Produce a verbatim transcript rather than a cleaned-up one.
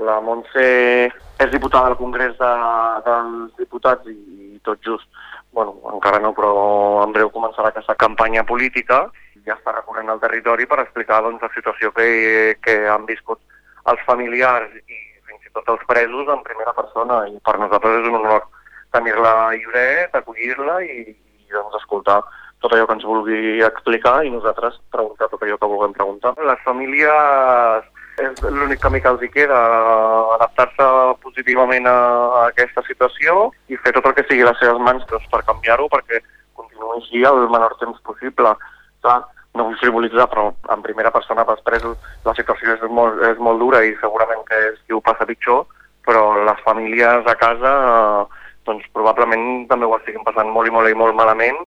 La Montse és diputada al Congrés de, dels Diputats i, i tot just, bueno, encara no, però en breu començarà aquesta campanya política. Ja està recorrent al territori per explicar doncs, la situació que, que han viscut els familiars i fins i tot els presos en primera persona. I per nosaltres és un honor tenir-la a Lloret, acollir-la i, i doncs, escoltar tot allò que ens vulgui explicar i nosaltres preguntar tot allò que vulguem preguntar. Les famílies és l'únic camí que els hi queda, adaptar-se positivament a, a aquesta situació i fer tot el que sigui a les seves mans doncs, per canviar-ho, perquè continuï així el menor temps possible. Clar, no vull frivolitzar, però en primera persona pels presos la situació és molt, és molt dura i segurament que és qui ho passa pitjor, però les famílies a casa doncs, probablement també ho estiguin passant molt i molt i molt malament.